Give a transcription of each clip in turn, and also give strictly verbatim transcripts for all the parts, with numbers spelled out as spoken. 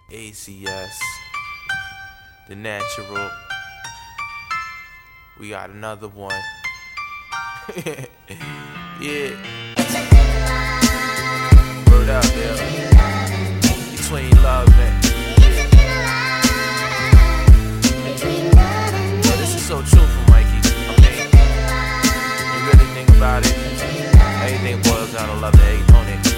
A C S, The Natural. We got another one. Yeah. Word out there. Between love and Yo, this is so true for Mikey. I mean, you really think about it, everything boils down to love and hate, don't it?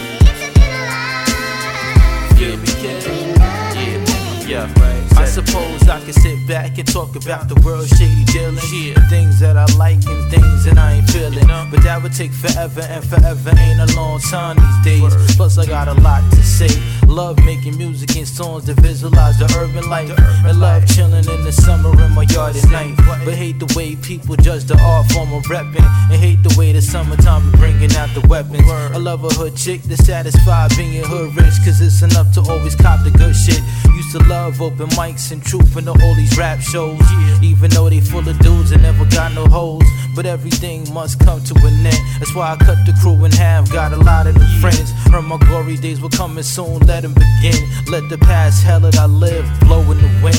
Feel me, kid? Yeah, yeah. I suppose I can sit back and talk about the world's shady dealings, yeah. Things that I like and things that I ain't feeling, but that would take forever, and forever ain't a long time these days. Word. Plus I got a lot to say. Love making music and songs that visualize the urban life, the urban and love life. Chilling in the summer in my yard at night. But hate the way people judge the art form of repping, and hate the way the summertime be bringing out the weapons. Word. I love a hood chick that's satisfied being hood rich, cause it's enough to always cop the good shit. Used to love open mics and trooping to all these rap shows, yeah. Even though they full of dudes and never got no hoes. But everything must come to an end. That's why I cut the crew in half, got a lot of new yeah. friends. Heard my glory days were coming soon, let them begin. Let the past hell that I live blow in the wind.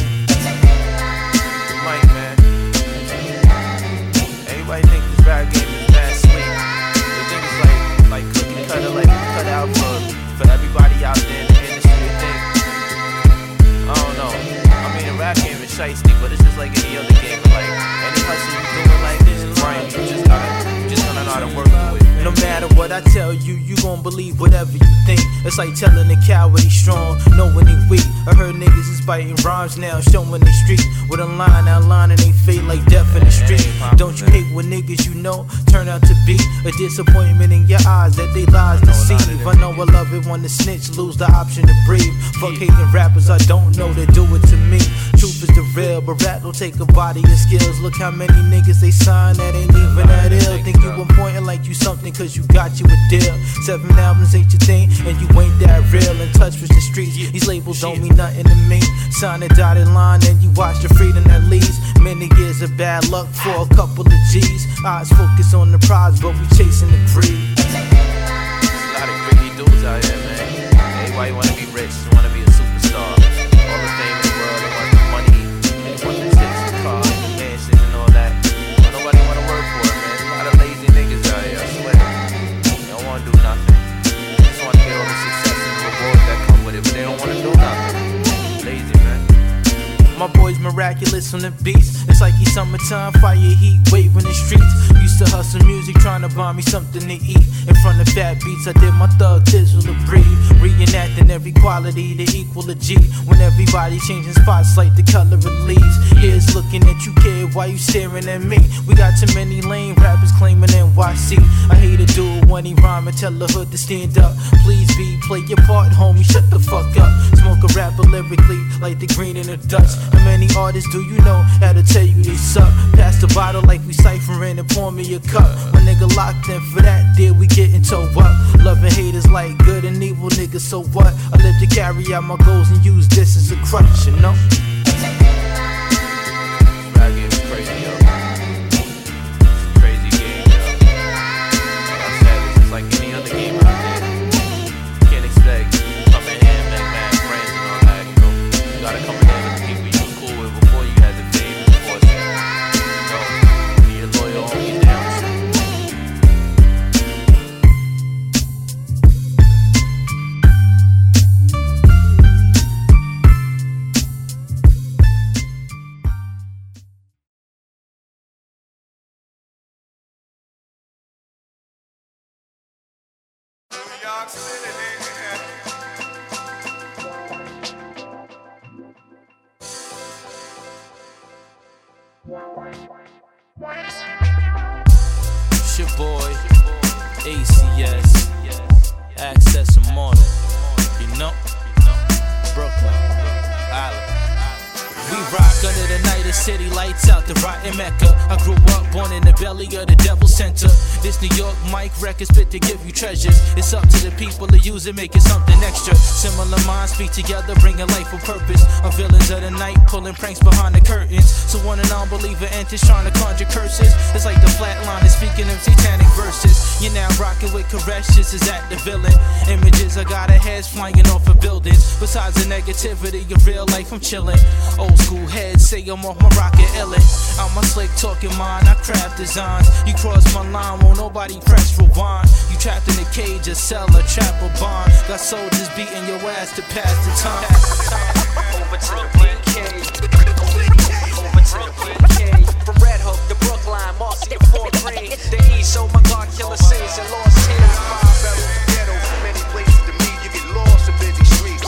The mic, man. Everybody think this rap game is mad sweet. They think it's like, like cookie cutter, like cut out for, for everybody out there in the industry. They think, I don't know. I mean, the rap game is shiesty, but it's just like any other game. Like any hustle you doing like this, grind, you just gotta, you just gotta know how to work with it. No matter what I tell you, you gon' believe whatever you think. It's like telling a coward he's strong, knowing he weak. I heard niggas is biting rhymes now, showing the street with a line outlining they fate like death in the street. Don't you hate when niggas you know turn out to be a disappointment in your eyes that they lies deceive? I know I love it when the snitch lose the option to breathe. Fuck hating rappers I don't know that do it to me. Truth is the real, but rap don't take a body and skills. Look how many niggas they sign that ain't even that ill. Think you important like you something cause you got you a deal. Seven albums ain't your thing and you ain't that real. In touch with the streets, these labels don't mean nothing to me. Sign a dotted line and you watch the freedom that leads. Many years of bad luck for a couple of G's. Eyes focus on the prize but we chasing the greed. There's a lot of greedy dudes out here, man. Everybody wanna be rich, wanna be a superstar. All the fame in the world, they want the money, they want the chicks, the cars, the mansions and all that. But nobody wanna work for it, man. There's a lot of lazy niggas out here, I swear. They don't wanna do nothing. They just wanna get all the success and the rewards that come with it, but they don't wanna do nothing. Lazy, man. My boy's miraculous on the beats. It's like he's summertime, fire heat, waving the streets. Used to hustle music, trying to buy me something to eat. In front of fat beats, I did my thug tizzle to breathe. Reenacting every quality to equal a G. When everybody changing spots like the color of leaves. Here's looking at you, kid, why you staring at me? We got too many lame rappers claiming N Y C. I hate a dude when he rhyme and tell the hood to stand up. Please be, play your part, homie, shut the fuck up. Smoke a rapper lyrically like the green in the Dutch. How many artists do you know how to tell you they suck? Pass the bottle like we ciphering and pour me a cup. My nigga locked in for that, deal we getting towed up. Love and hate is like good and evil, nigga, so what? I live to carry out my goals and use this as a crutch, you know? Rap game is crazy, yo. It's a crazy game, yo. Like I said, it's just like any other game out there. You can't expect come in here and make mad friends and all that, you know? You gotta come in here with the people you was cool with before you had the fame and the fortune. You know, be your loyal homies down. the city, lights out, the rotten Mecca. I grew up born in the belly of the devil center. This New York mic record spit to give you treasures. It's up to the people to use it, make it something extra. Similar minds speak together, bringing life with purpose. Our villains of the night, pulling pranks behind the curtains. So when an unbeliever enters trying to conjure curses, it's like the flatline is speaking of satanic verses. You're now rocking with Koresh, this is at the villain. Images, I got a heads flying off of buildings. Besides the negativity of real life, I'm chilling. Old school heads say I'm off my rocket illin'. Out my slick talking mind, I craft designs. You cross my line, won't nobody press rewind. You trapped in a cage, a cell, a trap, a bond. Got soldiers beating your ass to pass the time. Over to the B K. Over to the B K. From Red Hook to Brookline, Marcy to Fort Greene. The East, oh my God, killer saints and lost tears. Five barrels of ghetto, many places to meet. You get lost in busy streets.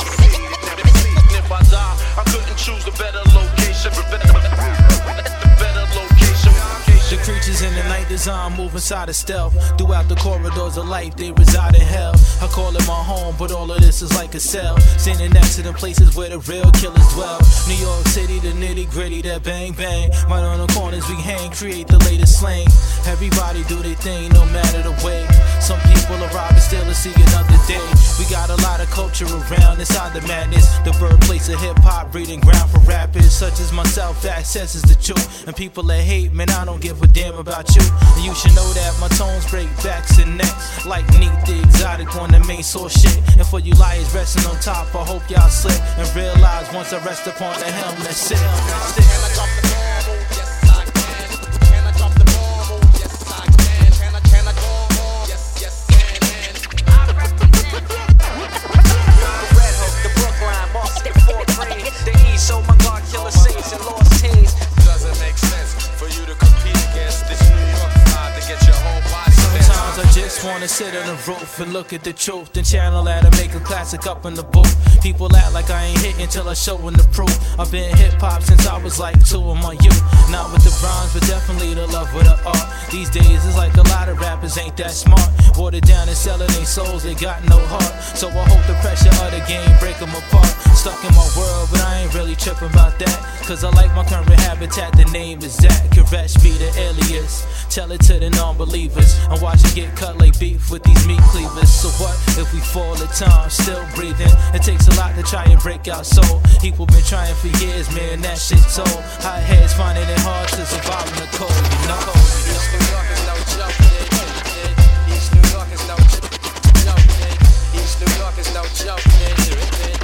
If I die, I couldn't choose a better location. Better, better location. The creatures in the night design move inside of stealth. Throughout the corridors of life, they reside in hell. I call it my home, but all of this is like a cell. Standing next to the places where the real killers dwell. New York City, the nitty gritty, that bang bang. Right on the corners we hang, create the latest slang. Everybody do their thing, no matter the way. Some people arrive and still to see another day. We got a lot of culture around inside the madness. The birthplace of hip hop, breeding ground for rappers such as myself. Access is the truth, and people that hate, man, I don't give a damn about you. And you should know that my tones break backs and necks like Neat the Exotic on the main source shit. And for you liars resting on top, I hope y'all slip and realize once I rest upon the helm, that's it. That's it. Can I drop the bomb? Oh, yes, I can. Can I drop the bomb? Oh, yes, I can. Can I, can I go on? Yes, yes, can, can. I represent the Red Hook, the Brookline, Marcy to Fort Greene. The East, oh my God, killer saints and lost teens. Doesn't make sense for you to compete against this New York vibe to get your whole body. Sometimes I just wanna sit on the roof and look at the truth, then channel that and make a classic up in the booth. People act like I ain't hitting till I show them the proof. I've been hip hop since I was like two in my youth. Not with the rhymes, but definitely the love with the art. These days it's like a lot of rappers ain't that smart. Watered down and selling their souls, they got no heart. So I hope the pressure of the game break them apart. Stuck in my world, but I ain't really tripping about that. Cause I like my current habitat, the name is Zach. Koresh be the alias. Tell it to the non-believers. I'm watching get cut like beef with these meat cleavers. So what if we fall at times, still breathing? It takes a lot to try and break our soul. People been trying for years, man, that shit's old. Hot heads finding it hard to survive in the cold, you know. East New York is no joke, yeah. East New York is no joke, yeah. East New York is no joke, yeah.